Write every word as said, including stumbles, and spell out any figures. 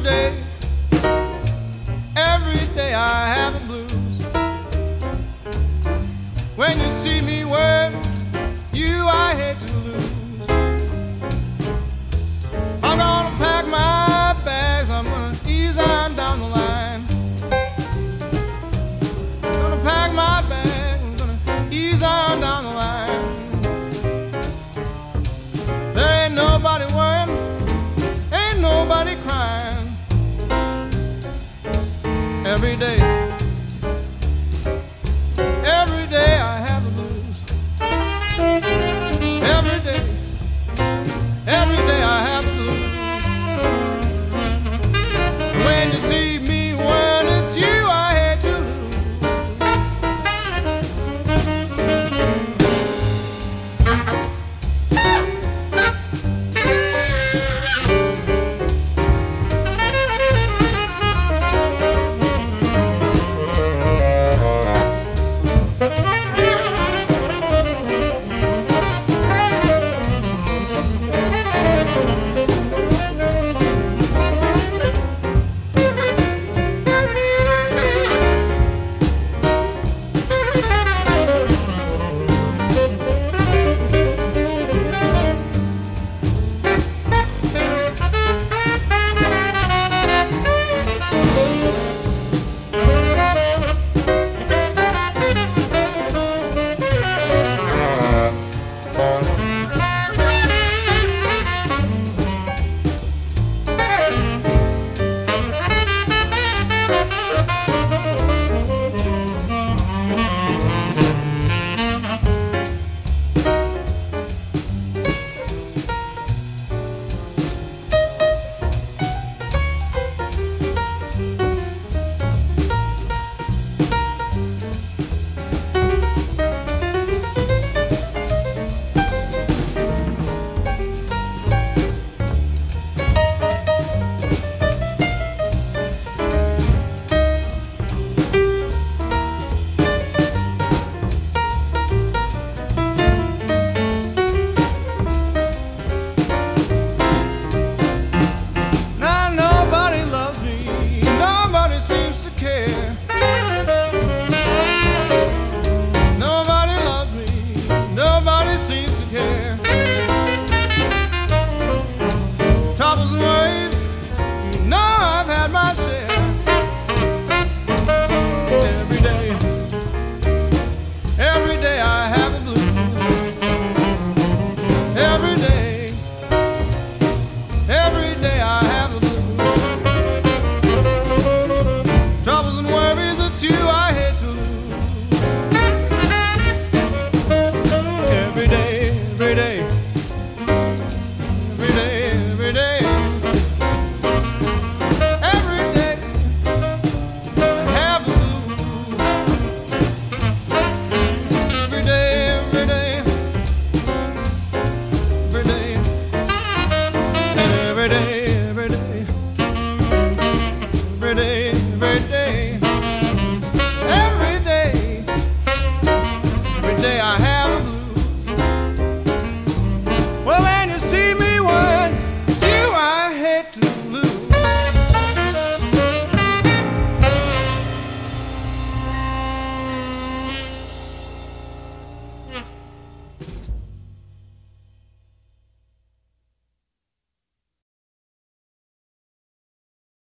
day, every day I have the blues. When you see me words, you I hate to lose. I'm gonna pack my bags, I'm gonna ease on down the line. I'm gonna pack my bags, I'm gonna ease on down the line. There ain't nobody worrying, ain't nobody crying. Every day, every day I have the blues. Every day, every day I have the blues. When you see me